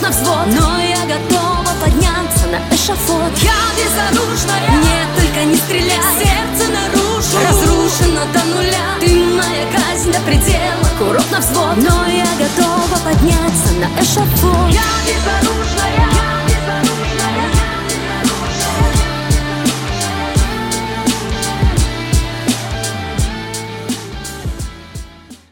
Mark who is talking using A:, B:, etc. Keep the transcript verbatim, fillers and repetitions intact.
A: на взвод, но я готова подняться на эшафот. Я безоружная, нет, только не стреляй, сердце наружу, разрушено до нуля. Ты моя казнь до предела, курок на взвод, но я готова подняться на эшафот. Я безоружная.